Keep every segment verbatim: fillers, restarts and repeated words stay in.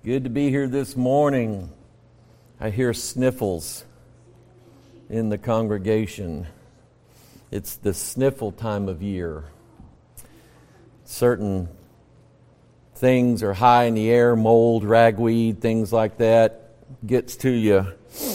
Good to be here this morning. I hear sniffles in the congregation. It's the sniffle time of year. Certain things are high in the air, mold, ragweed, things like that, gets to you.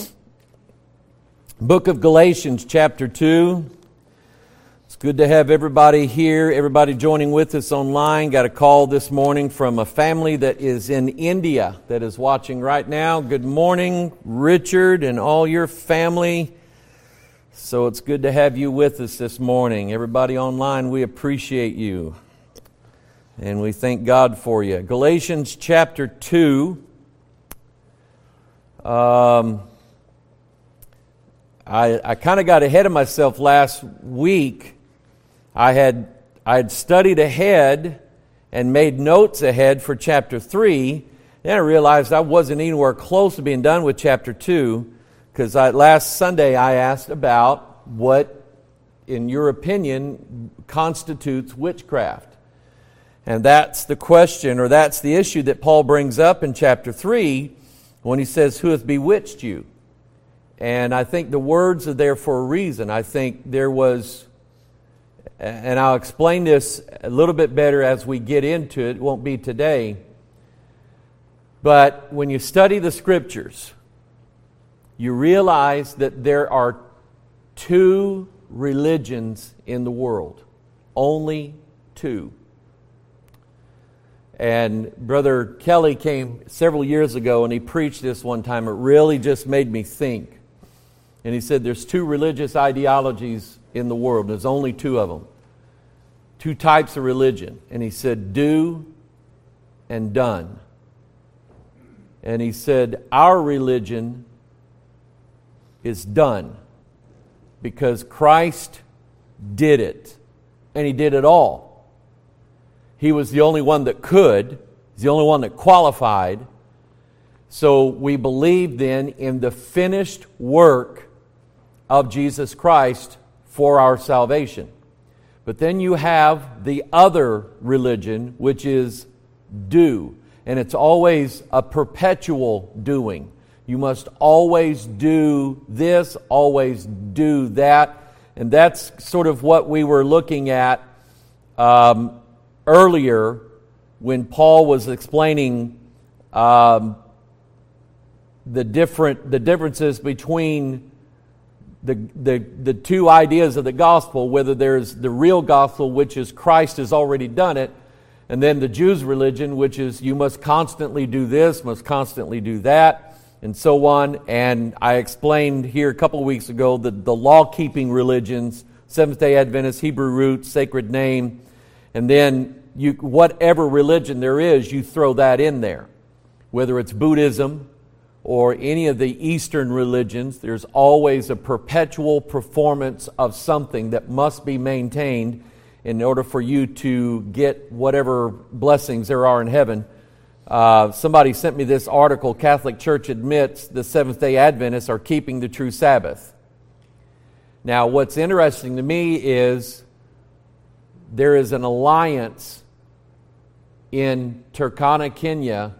Book of Galatians, chapter two. It's good to have everybody here, everybody joining with us online. Got a call this morning from a family that is in India that is watching right now. Good morning, Richard and all your family. So it's good to have you with us this morning. Everybody online, we appreciate you. And we thank God for you. Galatians chapter two. Um, I, I kind of got ahead of myself last week. I had I had studied ahead and made notes ahead for chapter three. Then I realized I wasn't anywhere close to being done with chapter two, because last Sunday I asked about what, in your opinion, constitutes witchcraft. And that's the question, or that's the issue that Paul brings up in chapter three when he says, "Who hath bewitched you?" And I think the words are there for a reason. I think there was... And I'll explain this a little bit better as we get into it. It won't be today. But when you study the Scriptures, you realize that there are two religions in the world. Only two. And Brother Kelly came several years ago and he preached this one time. It really just made me think. And he said there's two religious ideologies in the world. There's only two of them. Two types of religion. And he said, do and done. And he said, our religion is done because Christ did it. And He did it all. He was the only one that could. He's the only one that qualified. So we believe then in the finished work of Jesus Christ for our salvation. But then you have the other religion, which is do. And it's always a perpetual doing. You must always do this, always do that. And that's sort of what we were looking at um, earlier when Paul was explaining um, the different the differences between The, the the two ideas of the gospel, whether there's the real gospel, which is Christ has already done it, and then the Jews' religion, which is you must constantly do this, must constantly do that, and so on. And I explained here a couple of weeks ago that the law-keeping religions, Seventh-day Adventist, Hebrew roots, sacred name, and then you whatever religion there is, you throw that in there. Whether it's Buddhism or any of the Eastern religions, there's always a perpetual performance of something that must be maintained in order for you to get whatever blessings there are in heaven. Uh, somebody sent me this article, Catholic Church admits the Seventh-day Adventists are keeping the true Sabbath. Now, what's interesting to me is there is an alliance in Turkana, Kenya,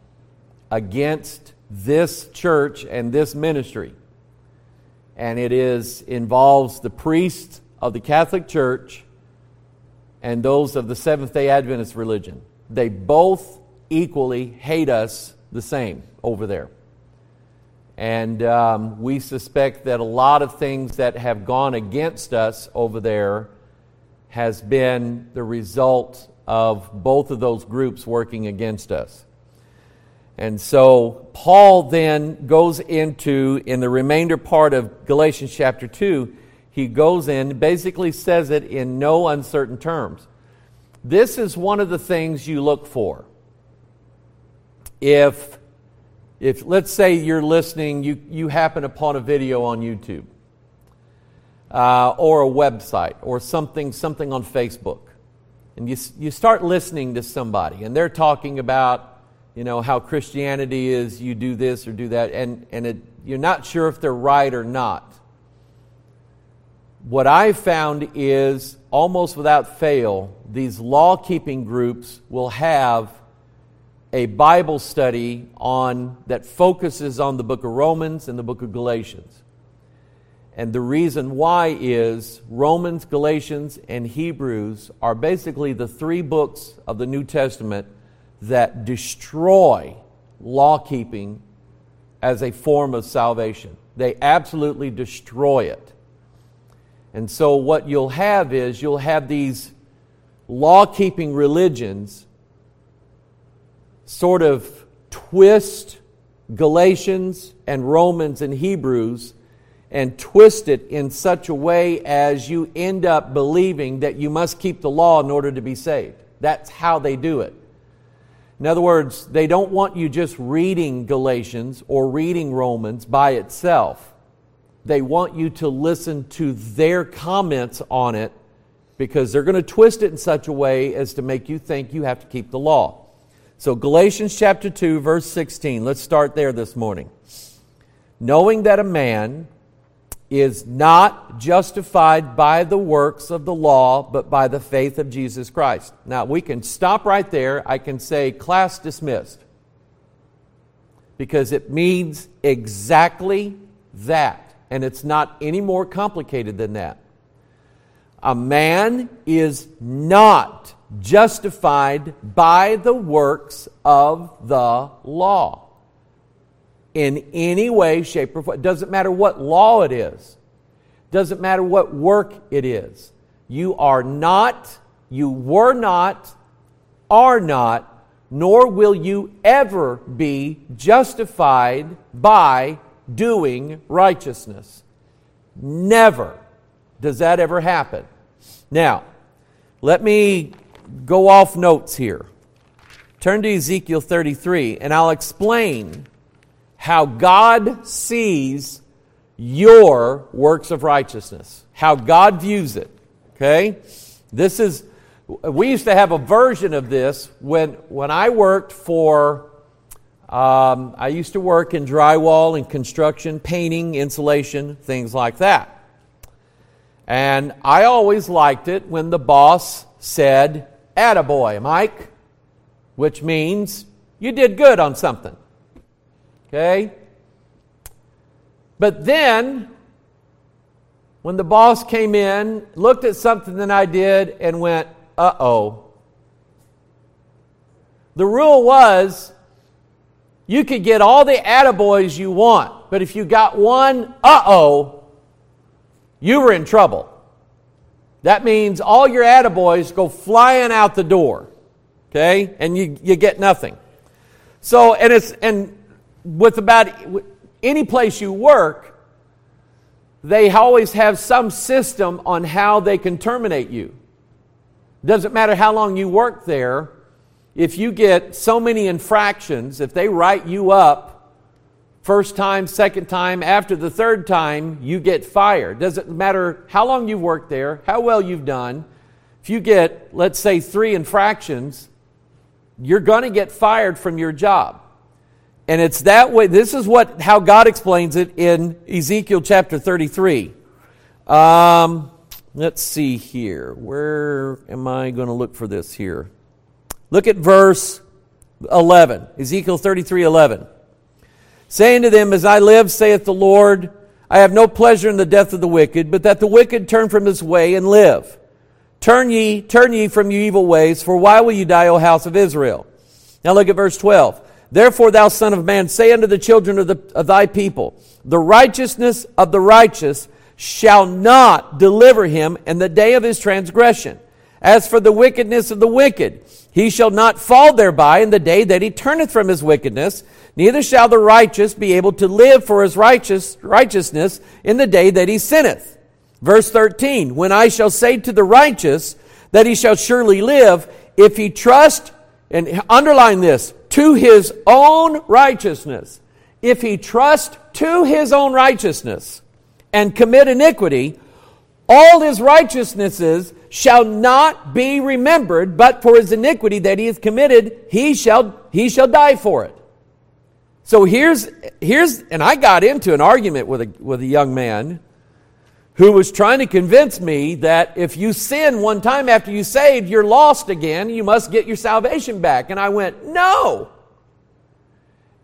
against this church and this ministry, and it is involves the priests of the Catholic Church and those of the Seventh-day Adventist religion. They both equally hate us the same over there, and um, we suspect that a lot of things that have gone against us over there has been the result of both of those groups working against us. And so Paul then goes into, in the remainder part of Galatians chapter two, he goes in, basically says it in no uncertain terms. This is one of the things you look for. If, if let's say you're listening, you, you happen upon a video on YouTube, uh, or a website, or something, something on Facebook, and you, you start listening to somebody, and they're talking about, you know, how Christianity is, you do this or do that, and, and it, you're not sure if they're right or not. What I've found is, almost without fail, these law-keeping groups will have a Bible study on that focuses on the book of Romans and the book of Galatians. And the reason why is Romans, Galatians, and Hebrews are basically the three books of the New Testament that destroy law-keeping as a form of salvation. They absolutely destroy it. And so what you'll have is you'll have these law-keeping religions sort of twist Galatians and Romans and Hebrews and twist it in such a way as you end up believing that you must keep the law in order to be saved. That's how they do it. In other words, they don't want you just reading Galatians or reading Romans by itself. They want you to listen to their comments on it because they're going to twist it in such a way as to make you think you have to keep the law. So Galatians chapter two, verse sixteen. Let's start there this morning. Knowing that a man is not justified by the works of the law, but by the faith of Jesus Christ. Now, we can stop right there. I can say, class dismissed. Because it means exactly that. And it's not any more complicated than that. A man is not justified by the works of the law. In any way, shape, or form. It doesn't matter what law it is. Doesn't matter what work it is. You are not, you were not, are not, nor will you ever be justified by doing righteousness. Never does that ever happen. Now, let me go off notes here. Turn to Ezekiel thirty-three, and I'll explain how God sees your works of righteousness. How God views it. Okay? This is, we used to have a version of this when, when I worked for, um, I used to work in drywall and construction, painting, insulation, things like that. And I always liked it when the boss said, "Attaboy, Mike," which means you did good on something. Okay? But then, when the boss came in, looked at something that I did, and went, uh-oh. The rule was, you could get all the attaboys you want, but if you got one, uh-oh, you were in trouble. That means all your attaboys go flying out the door. Okay? And you, you get nothing. So, and it's, and with about any place you work, they always have some system on how they can terminate you. Doesn't matter how long you work there. If you get so many infractions, if they write you up first time, second time, after the third time, you get fired. Doesn't matter how long you've worked there, how well you've done. If you get, let's say, three infractions, you're going to get fired from your job. And it's that way. This is what how God explains it in Ezekiel chapter thirty-three. Um, let's see here. Where am I going to look for this here? Look at verse eleven. Ezekiel thirty-three eleven. Saying to them, "As I live, saith the Lord, I have no pleasure in the death of the wicked, but that the wicked turn from his way and live. Turn ye, turn ye from your evil ways, for why will you die, O house of Israel?" Now look at verse twelve. "Therefore, thou son of man, say unto the children of, the, of thy people, the righteousness of the righteous shall not deliver him in the day of his transgression. As for the wickedness of the wicked, he shall not fall thereby in the day that he turneth from his wickedness, neither shall the righteous be able to live for his righteous righteousness in the day that he sinneth." Verse thirteen, "When I shall say to the righteous that he shall surely live, if he trust," and underline this, "to his own righteousness. If he trust to his own righteousness and commit iniquity, all his righteousnesses shall not be remembered, but for his iniquity that he hath committed, he shall he shall die for it." So here's here's and I got into an argument with a with a young man who was trying to convince me that if you sin one time after you saved, you're lost again. You must get your salvation back. And I went, no,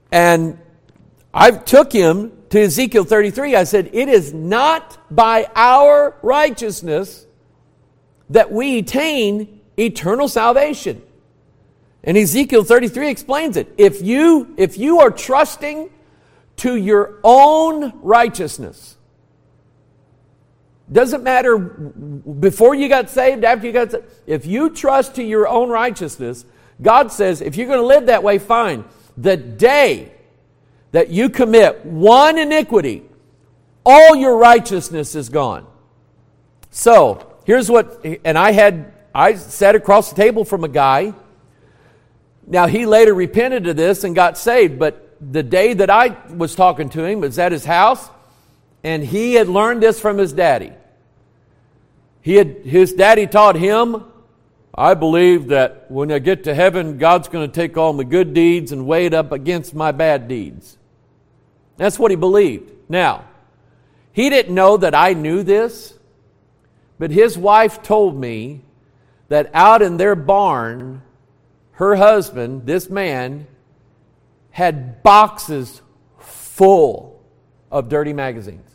And I took him to Ezekiel thirty-three. I said, it is not by our righteousness that we attain eternal salvation. And Ezekiel thirty-three explains it. If you, if you are trusting to your own righteousness, doesn't matter before you got saved, after you got saved, if you trust to your own righteousness, God says, if you're going to live that way, fine. The day that you commit one iniquity, all your righteousness is gone. So, here's what, and I had, I sat across the table from a guy. Now, he later repented of this and got saved, but the day that I was talking to him was at his house, and he had learned this from his daddy. He had, his daddy taught him, I believe that when I get to heaven, God's going to take all my good deeds and weigh it up against my bad deeds. That's what he believed. Now, he didn't know that I knew this, but his wife told me that out in their barn, her husband, this man, had boxes full of dirty magazines.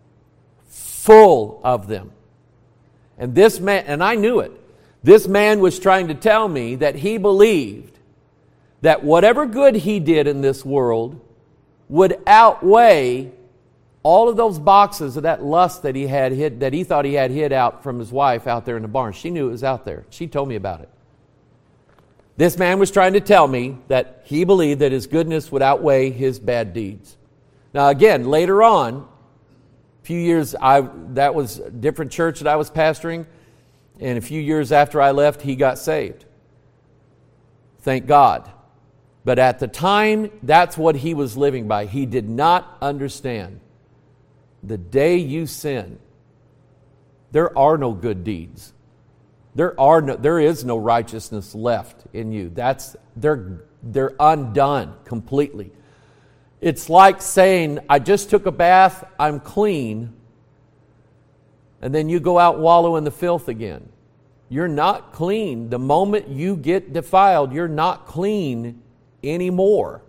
Full of them. And this man, and I knew it, this man was trying to tell me that he believed that whatever good he did in this world would outweigh all of those boxes of that lust that he had hid, that he thought he had hid out from his wife out there in the barn. She knew it was out there. She told me about it. This man was trying to tell me that he believed that his goodness would outweigh his bad deeds. Now again, later on, a few years, I that was a different church that I was pastoring, and a few years after I left, he got saved. Thank God. But at the time, that's what he was living by. He did not understand. The day you sin, there are no good deeds. There are no, there is no righteousness left in you. That's they're they're undone completely. It's like saying, I just took a bath, I'm clean, and then you go out and wallow in the filth again. You're not clean. The moment you get defiled, you're not clean anymore.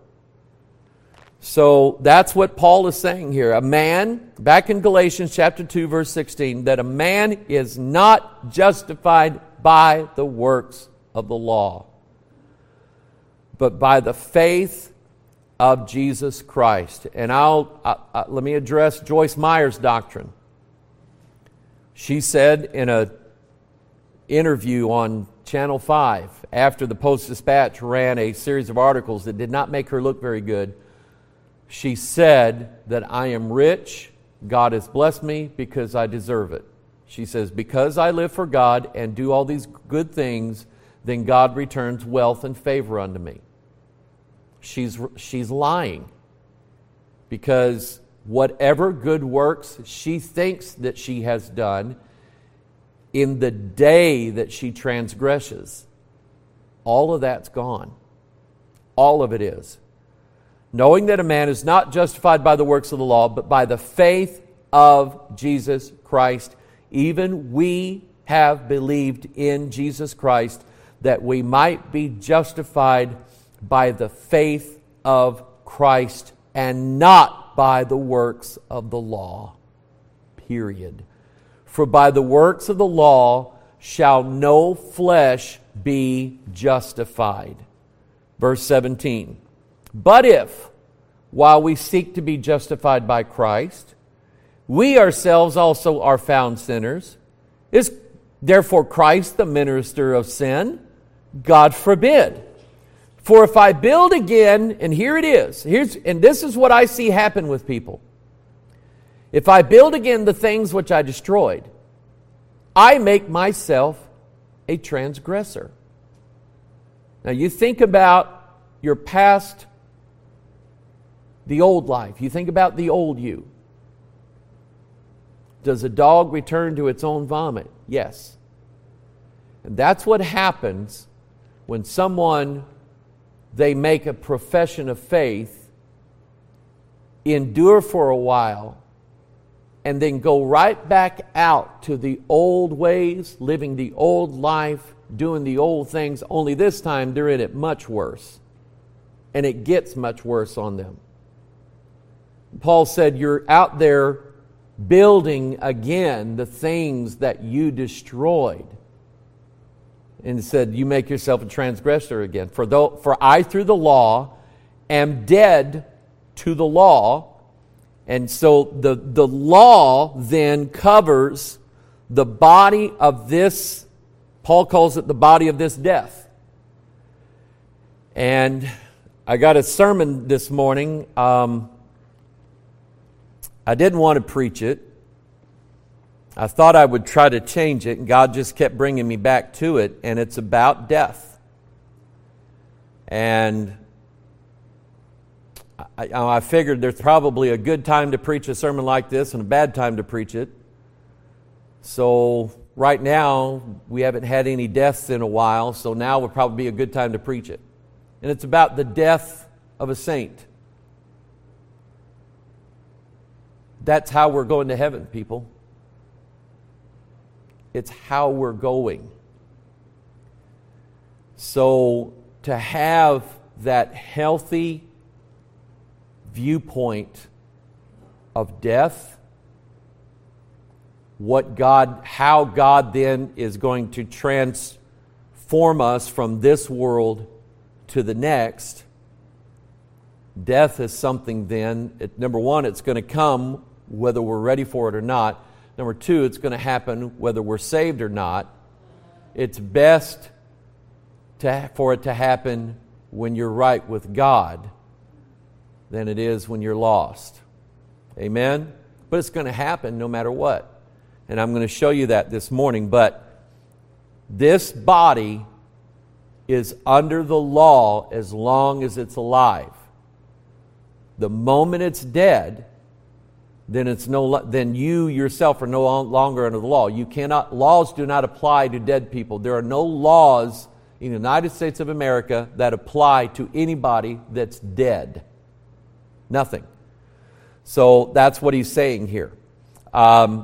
So that's what Paul is saying here. A man, back in Galatians chapter two, verse sixteen, that a man is not justified by the works of the law, but by the faith of Jesus Christ. And I'll I, I, let me address Joyce Meyer's doctrine. She said in a interview on Channel five, after the Post-Dispatch ran a series of articles that did not make her look very good, she said that I am rich, God has blessed me because I deserve it. She says, because I live for God and do all these good things, then God returns wealth and favor unto me. She's, she's lying, because whatever good works she thinks that she has done, in the day that she transgresses, all of that's gone. All of it is. Knowing that a man is not justified by the works of the law, but by the faith of Jesus Christ, even we have believed in Jesus Christ, that we might be justified by the faith of Christ and not by the works of the law. Period. For by the works of the law shall no flesh be justified. Verse seventeen. But if, while we seek to be justified by Christ, we ourselves also are found sinners, is therefore Christ the minister of sin? God forbid. For if I build again, and here it is, here's, and this is what I see happen with people. If I build again the things which I destroyed, I make myself a transgressor. Now you think about your past, the old life. You think about the old you. Does a dog return to its own vomit? Yes. And that's what happens when someone, they make a profession of faith, endure for a while, and then go right back out to the old ways, living the old life, doing the old things, only this time they're in it much worse. and it gets much worse on them. Paul said, you're out there building again the things that you destroyed. And he said, you make yourself a transgressor again. For though, for I through the law am dead to the law. And so the, the law then covers the body of this, Paul calls it the body of this death. And I got a sermon this morning. Um, I didn't want to preach it. I thought I would try to change it, and God just kept bringing me back to it, and it's about death. And I, I figured there's probably a good time to preach a sermon like this and a bad time to preach it. So right now, we haven't had any deaths in a while, so now would probably be a good time to preach it. And it's about the death of a saint. That's how we're going to heaven, people. It's how we're going. So to have that healthy viewpoint of death, what God, how God then is going to transform us from this world to the next. Death is something then, it, number one, it's going to come whether we're ready for it or not. Number two, it's going to happen whether we're saved or not. It's best to, for it to happen when you're right with God than it is when you're lost. Amen? But it's going to happen no matter what. And I'm going to show you that this morning. But this body is under the law as long as it's alive. The moment it's dead, then it's no. Then you yourself are no longer under the law. You cannot. Laws do not apply to dead people. There are no laws in the United States of America that apply to anybody that's dead. Nothing. So that's what he's saying here. Um,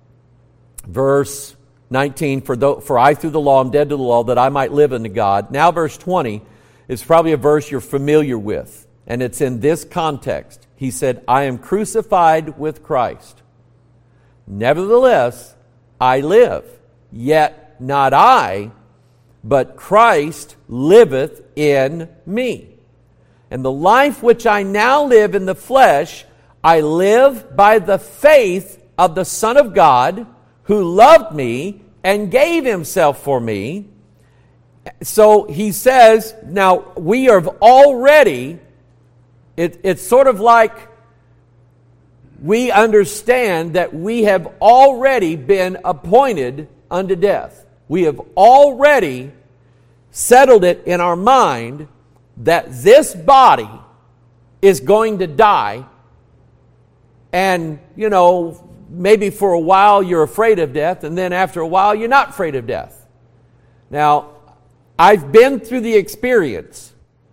verse nineteen, for, though, for I through the law am dead to the law, that I might live unto God. Now verse twenty is probably a verse you're familiar with, and it's in this context. He said, I am crucified with Christ. Nevertheless, I live, yet not I, but Christ liveth in me. And the life which I now live in the flesh, I live by the faith of the Son of God, who loved me and gave himself for me. So he says, now we are already, it, it's sort of like we understand that we have already been appointed unto death. We have already settled it in our mind that this body is going to die. And, you know, maybe for a while you're afraid of death, and then after a while you're not afraid of death. Now, I've been through the experience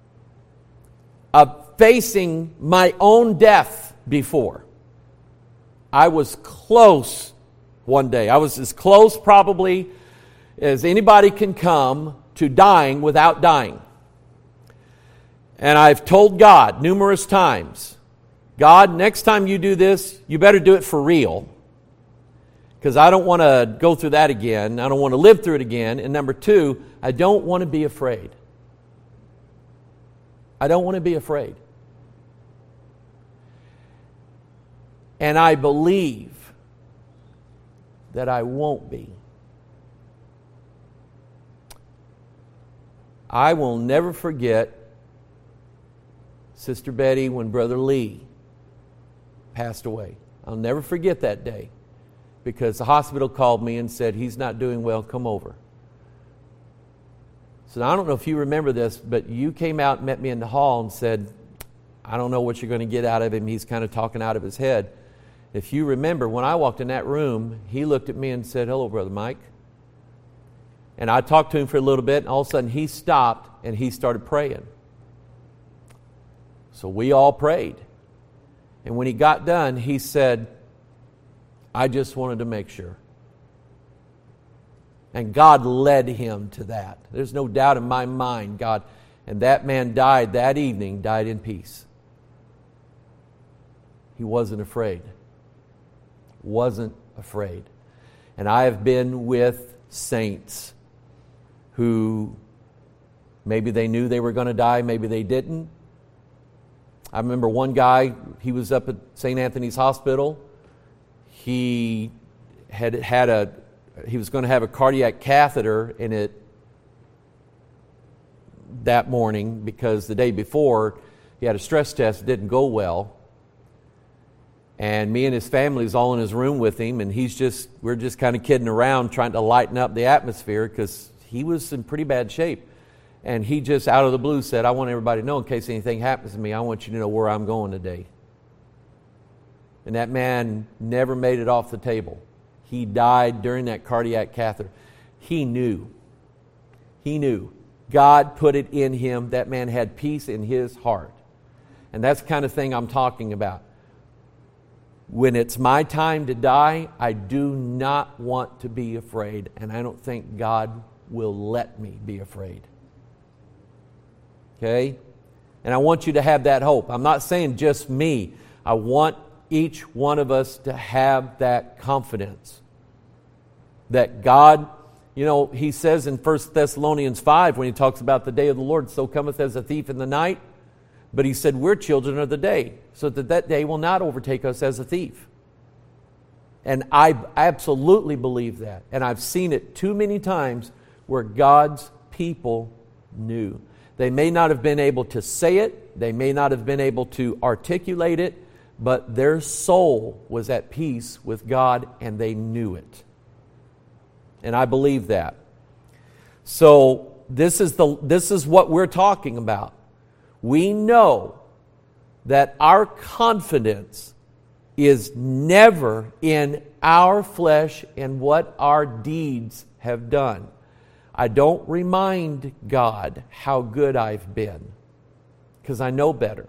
of facing my own death before. I was close one day. I was as close probably as anybody can come to dying without dying. And I've told God numerous times, God, next time you do this, you better do it for real. Because I don't want to go through that again. I don't want to live through it again. And number two, I don't want to be afraid. I don't want to be afraid. And I believe that I won't be. I will never forget Sister Betty when Brother Lee passed away. I'll never forget that day, because the hospital called me and said, he's not doing well, come over. So I don't know if you remember this, but you came out and met me in the hall and said, I don't know what you're going to get out of him. He's kind of talking out of his head. If you remember, when I walked in that room, he looked at me and said, hello, Brother Mike. And I talked to him for a little bit, and all of a sudden he stopped and he started praying. So we all prayed. And when he got done, he said, I just wanted to make sure. And God led him to that. There's no doubt in my mind, God. And that man died that evening, died in peace. He wasn't afraid. Wasn't afraid. And I have been with saints who maybe they knew they were going to die, maybe they didn't. I remember one guy, he was up at Saint Anthony's Hospital. He had had a, he was going to have a cardiac catheter in it that morning because the day before he had a stress test, it didn't go well. And me and his family was all in his room with him, and he's just, we're just kind of kidding around trying to lighten up the atmosphere because he was in pretty bad shape. And he just out of the blue said, I want everybody to know in case anything happens to me, I want you to know where I'm going today. And that man never made it off the table. He died during that cardiac catheter. He knew. He knew. God put it in him. That man had peace in his heart. And that's the kind of thing I'm talking about. When it's my time to die, I do not want to be afraid. And I don't think God will let me be afraid. Okay? And I want you to have that hope. I'm not saying just me. I want each one of us to have that confidence. That God, you know, He says in First Thessalonians five, when He talks about the day of the Lord, so cometh as a thief in the night. But He said, we're children of the day, so that that day will not overtake us as a thief. And I absolutely believe that. And I've seen it too many times where God's people knew. They may not have been able to say it, they may not have been able to articulate it, but their soul was at peace with God and they knew it. And I believe that. So this is the this is what we're talking about. We know that our confidence is never in our flesh and what our deeds have done. I don't remind God how good I've been because I know better.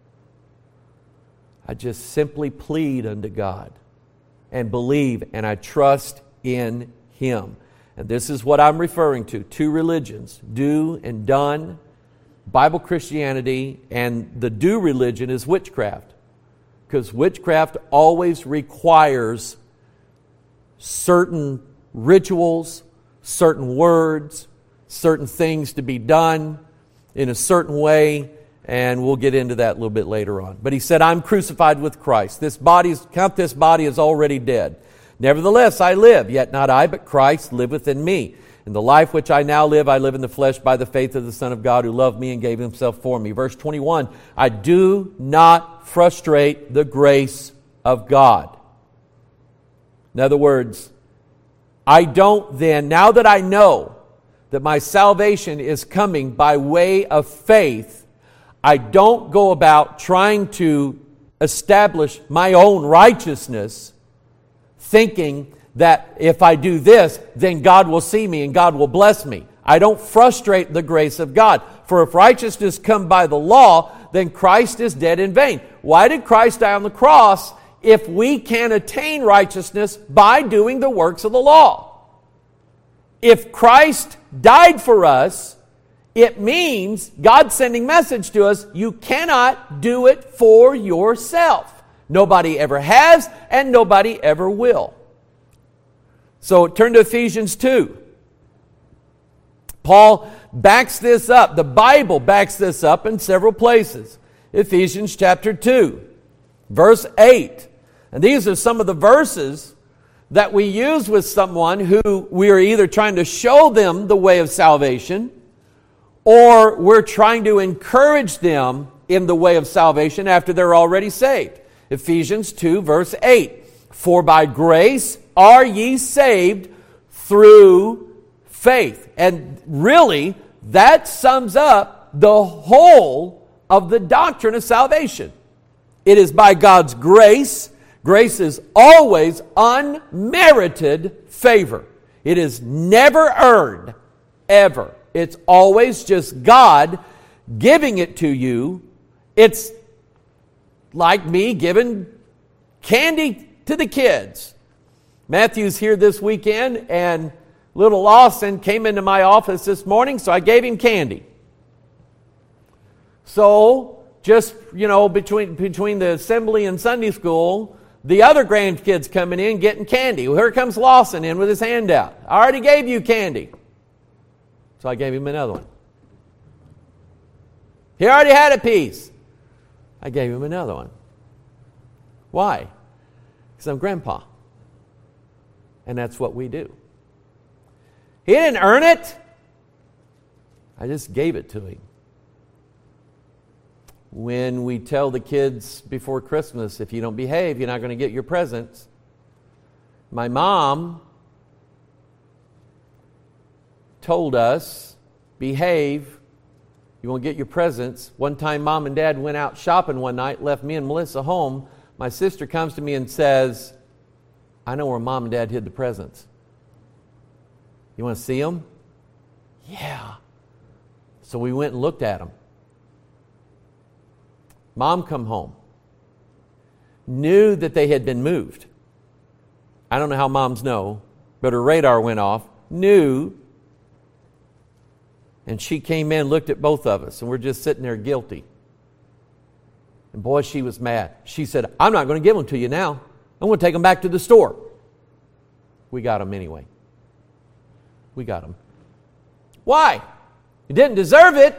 I just simply plead unto God and believe and I trust in Him. And this is what I'm referring to. Two religions, do and done. Bible Christianity, and the do religion is witchcraft. Because witchcraft always requires certain rituals, certain words, certain things to be done in a certain way, and we'll get into that a little bit later on. But he said, I'm crucified with Christ. This body, count this body as already dead. Nevertheless, I live, yet not I, but Christ liveth in me. In the life which I now live, I live in the flesh by the faith of the Son of God who loved me and gave Himself for me. Verse twenty-one, I do not frustrate the grace of God. In other words, I don't then, now that I know that my salvation is coming by way of faith, I don't go about trying to establish my own righteousness, thinking that if I do this, then God will see me and God will bless me. I don't frustrate the grace of God. For if righteousness come by the law, then Christ is dead in vain. Why did Christ die on the cross if we can attain righteousness by doing the works of the law? If Christ died for us, it means God's sending message to us, you cannot do it for yourself. Nobody ever has and nobody ever will. So turn to Ephesians two. Paul backs this up. The Bible backs this up in several places. Ephesians chapter two, verse eight. And these are some of the verses that we use with someone who we are either trying to show them the way of salvation or we're trying to encourage them in the way of salvation after they're already saved. Ephesians two, verse eight. For by grace are ye saved through faith. And really, that sums up the whole of the doctrine of salvation. It is by God's grace. Grace is always unmerited favor. It is never earned, ever. It's always just God giving it to you. It's like me giving candy to the kids. Matthew's here this weekend, and little Lawson came into my office this morning, so I gave him candy. So, just, you know, between between the assembly and Sunday school, the other grandkids coming in getting candy. Well, here comes Lawson in with his hand out. I already gave you candy. So I gave him another one. He already had a piece. I gave him another one. Why? Because I'm grandpa. And that's what we do. He didn't earn it. I just gave it to him. When we tell the kids before Christmas, if you don't behave, you're not going to get your presents. My mom told us, behave, you won't get your presents. One time Mom and Dad went out shopping one night, left me and Melissa home. My sister comes to me and says, I know where Mom and Dad hid the presents. You want to see them? Yeah. So we went and looked at them. Mom come home. Knew that they had been moved. I don't know how moms know, but her radar went off. Knew. And she came in, looked at both of us, and we're just sitting there guilty. And boy, she was mad. She said, I'm not going to give them to you now. I'm going to take them back to the store. We got them anyway. We got them. Why? You didn't deserve it.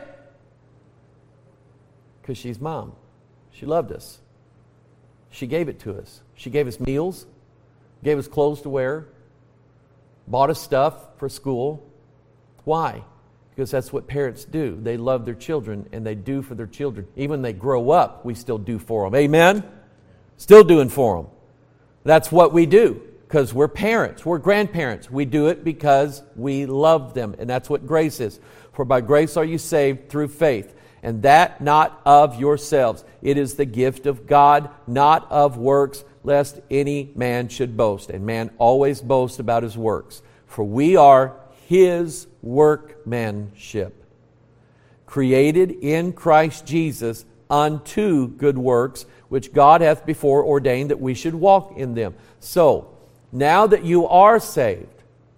Because she's Mom. She loved us. She gave it to us. She gave us meals, gave us clothes to wear, bought us stuff for school. Why? Because that's what parents do. They love their children, and they do for their children. Even when they grow up, we still do for them. Amen? Still doing for them. That's what we do, because we're parents. We're grandparents. We do it because we love them, and that's what grace is. For by grace are you saved through faith, and that not of yourselves. It is the gift of God, not of works, lest any man should boast. And man always boasts about his works. For we are His workmanship, created in Christ Jesus unto good works, which God hath before ordained that we should walk in them. So, now that you are saved,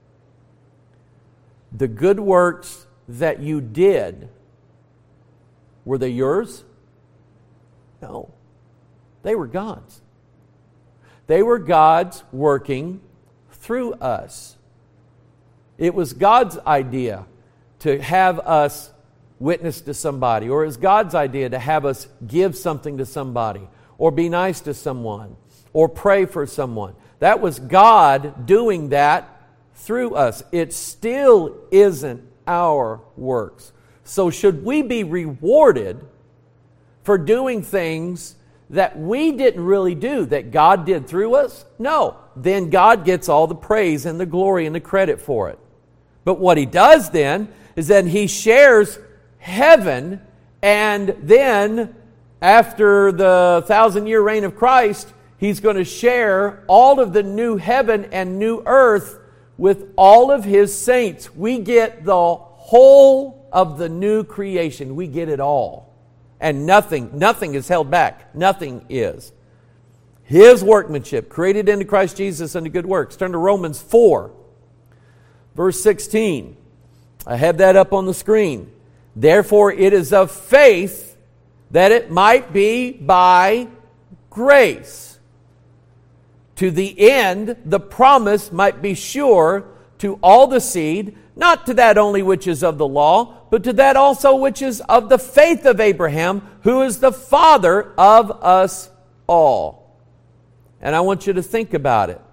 the good works that you did, were they yours? No. They were God's. They were God's working through us. It was God's idea to have us witness to somebody, or it was God's idea to have us give something to somebody, or be nice to someone, or pray for someone. That was God doing that through us. It still isn't our works. So should we be rewarded for doing things that we didn't really do, that God did through us? No. Then God gets all the praise and the glory and the credit for it. But what He does then is that He shares heaven, and then after the thousand-year reign of Christ, He's going to share all of the new heaven and new earth with all of His saints. We get the whole of the new creation. We get it all. And nothing, nothing is held back. Nothing is. His workmanship, created into Christ Jesus unto good works. Turn to Romans four, verse sixteen. I have that up on the screen. Therefore it is of faith that it might be by grace, to the end the promise might be sure to all the seed, not to that only which is of the law, but to that also which is of the faith of Abraham, who is the father of us all. And I want you to think about it.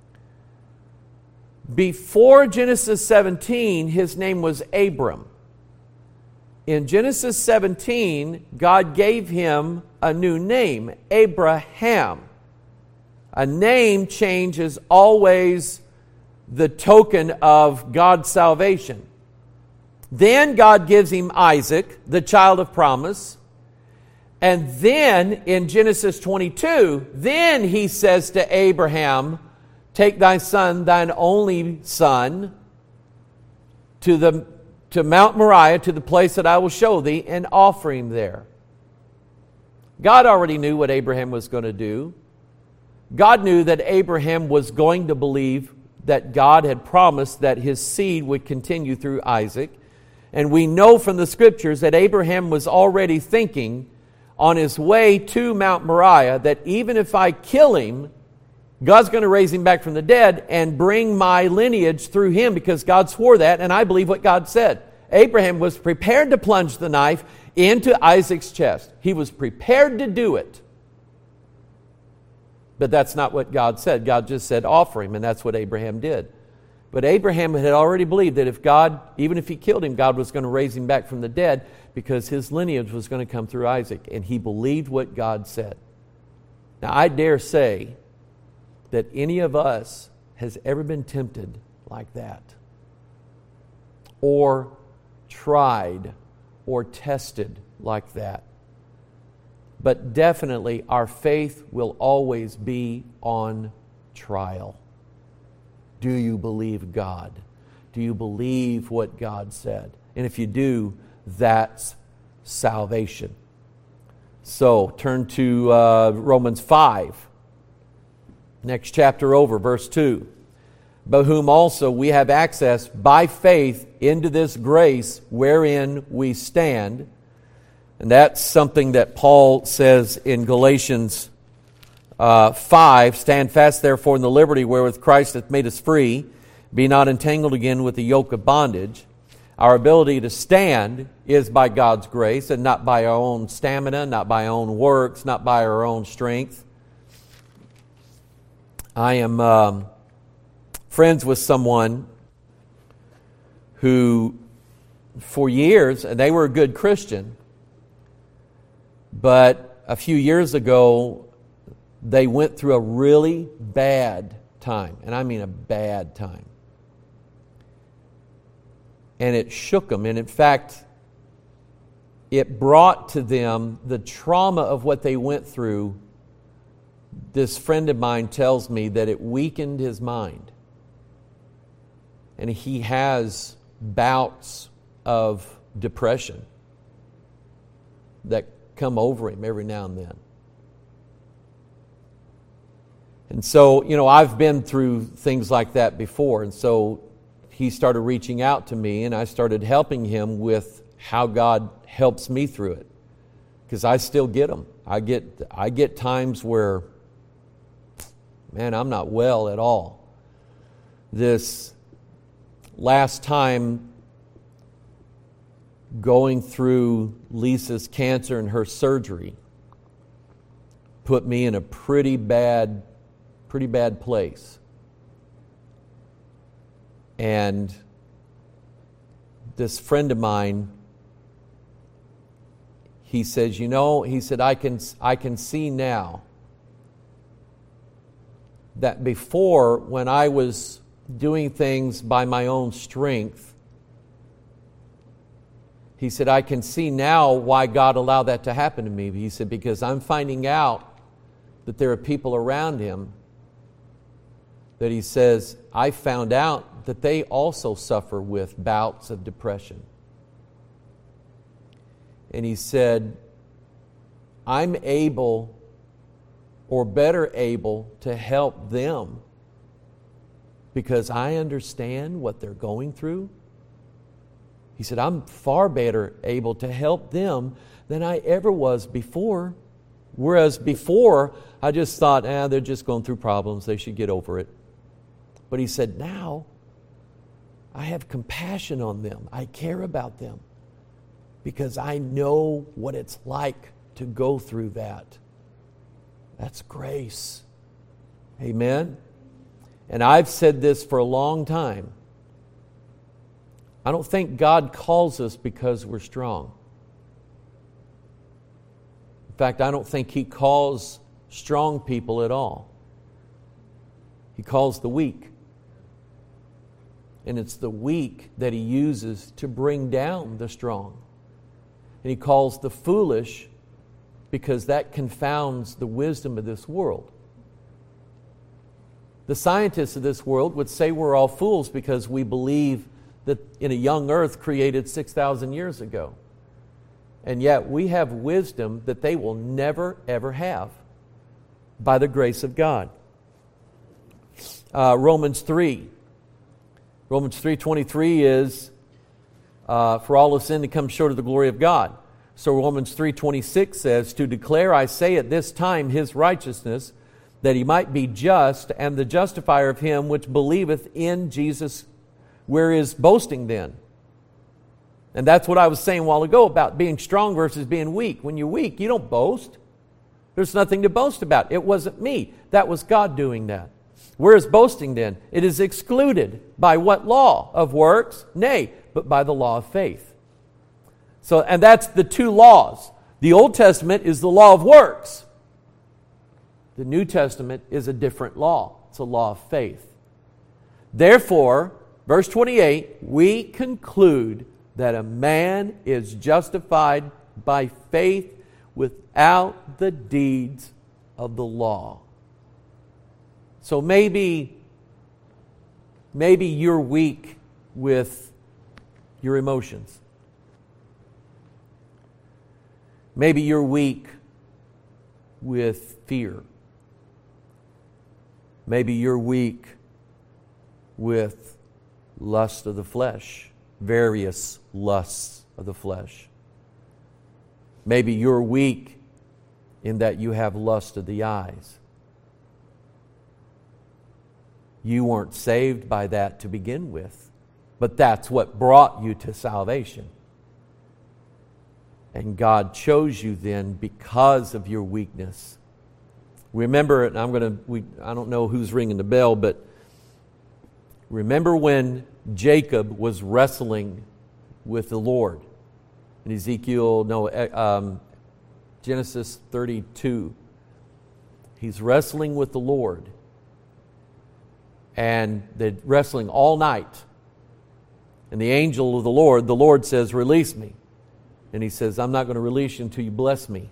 Before Genesis seventeen, his name was Abram. In Genesis seventeen, God gave him a new name, Abraham. A name change is always the token of God's salvation. Then God gives him Isaac, the child of promise. And then in Genesis twenty-two, then He says to Abraham, take thy son, thine only son, to the to Mount Moriah, to the place that I will show thee, and offer him there. God already knew what Abraham was going to do. God knew that Abraham was going to believe that God had promised that his seed would continue through Isaac. And we know from the Scriptures that Abraham was already thinking on his way to Mount Moriah that even if I kill him, God's going to raise him back from the dead and bring my lineage through him, because God swore that, and I believe what God said. Abraham was prepared to plunge the knife into Isaac's chest. He was prepared to do it. But that's not what God said. God just said, offer him, and that's what Abraham did. But Abraham had already believed that if God, even if he killed him, God was going to raise him back from the dead, because his lineage was going to come through Isaac. And he believed what God said. Now, I dare say that any of us has ever been tempted like that, or tried or tested like that. But definitely our faith will always be on trial. Do you believe God? Do you believe what God said? And if you do, that's salvation. So turn to uh, Romans five. Next chapter over, verse two. By whom also we have access by faith into this grace wherein we stand. And that's something that Paul says in Galatians uh, five. Stand fast therefore in the liberty wherewith Christ hath made us free. Be not entangled again with the yoke of bondage. Our ability to stand is by God's grace, and not by our own stamina, not by our own works, not by our own strength. I am um, friends with someone who, for years, and they were a good Christian, but a few years ago, they went through a really bad time. And I mean a bad time. And it shook them. And in fact, it brought to them the trauma of what they went through. This friend of mine tells me that it weakened his mind. And he has bouts of depression that come over him every now and then. And so, you know, I've been through things like that before. And so he started reaching out to me, and I started helping him with how God helps me through it. Because I still get them. I get, I get times where, man, I'm not well at all. This last time going through Lisa's cancer and her surgery put me in a pretty bad, pretty bad place. And this friend of mine, he says, you know, he said, I can, I can see now that before, when I was doing things by my own strength, he said, I can see now why God allowed that to happen to me. He said, because I'm finding out that there are people around him that he says, I found out that they also suffer with bouts of depression. And he said, I'm able, or better able, to help them because I understand what they're going through. He said, I'm far better able to help them than I ever was before. Whereas before, I just thought, ah, they're just going through problems. They should get over it. But he said, now I have compassion on them. I care about them because I know what it's like to go through that. That's grace. Amen? And I've said this for a long time. I don't think God calls us because we're strong. In fact, I don't think He calls strong people at all. He calls the weak. And it's the weak that He uses to bring down the strong. And He calls the foolish because that confounds the wisdom of this world. The scientists of this world would say we're all fools because we believe that in a young earth created six thousand years ago. And yet we have wisdom that they will never, ever have by the grace of God. Uh, Romans three. Romans three twenty-three is, uh, for all have sinned and come short of the glory of God. So Romans three twenty-six says, to declare, I say at this time, His righteousness, that He might be just and the justifier of him which believeth in Jesus. Where is boasting then? And that's what I was saying a while ago about being strong versus being weak. When you're weak, you don't boast. There's nothing to boast about. It wasn't me. That was God doing that. Where is boasting then? It is excluded. By what law? Of works? Nay, but by the law of faith. So, and that's the two laws. The Old Testament is the law of works. The New Testament is a different law. It's a law of faith. Therefore, verse twenty-eight, we conclude that a man is justified by faith without the deeds of the law. So maybe, maybe you're weak with your emotions. Maybe you're weak with fear. Maybe you're weak with lust of the flesh, various lusts of the flesh. Maybe you're weak in that you have lust of the eyes. You weren't saved by that to begin with, but that's what brought you to salvation. And God chose you then because of your weakness. Remember, and I'm going to, we, I don't know who's ringing the bell, but remember when Jacob was wrestling with the Lord in Ezekiel, no, um, Genesis thirty-two. He's wrestling with the Lord. And they're wrestling all night. And the angel of the Lord, the Lord says, release me. And he says, I'm not going to release you until you bless me.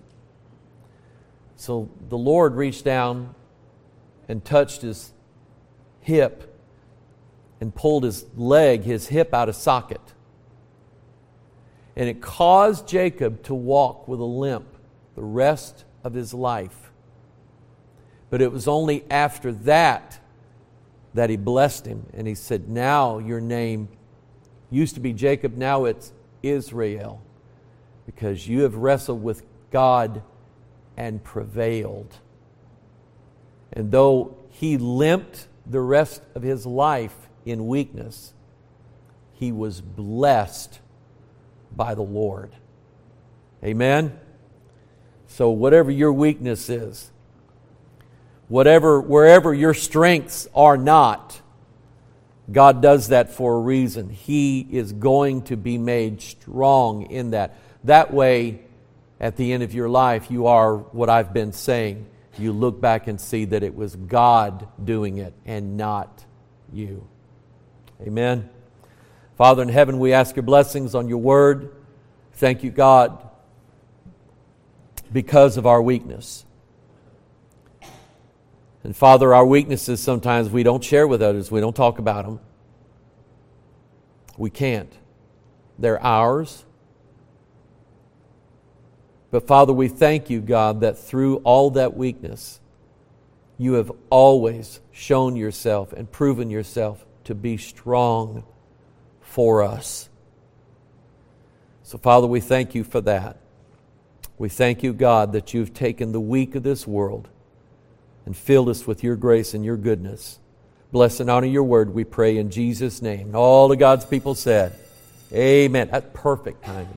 So the Lord reached down and touched his hip and pulled his leg, his hip out of socket. And it caused Jacob to walk with a limp the rest of his life. But it was only after that that he blessed him. And he said, now your name used to be Jacob, now it's Israel. Because you have wrestled with God and prevailed. And though he limped the rest of his life in weakness, he was blessed by the Lord. Amen? So whatever your weakness is, whatever, wherever your strengths are not, God does that for a reason. He is going to be made strong in that. That way, at the end of your life, you are what I've been saying. You look back and see that it was God doing it and not you. Amen. Father in heaven, we ask your blessings on your word. Thank you, God, because of our weakness. And Father, our weaknesses sometimes we don't share with others. We don't talk about them. We can't. They're ours. But Father, we thank you, God, that through all that weakness, you have always shown yourself and proven yourself to be strong for us. So Father, we thank you for that. We thank you, God, that you've taken the weak of this world and filled us with your grace and your goodness. Bless and honor your word, we pray in Jesus' name. And all of God's people said, amen. That's perfect timing.